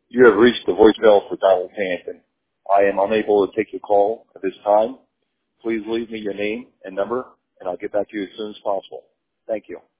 You have reached the voicemail for Donald Pennington. I am unable to take your call at this time. Please leave me your name and number, and I'll get back to you as soon as possible. Thank you.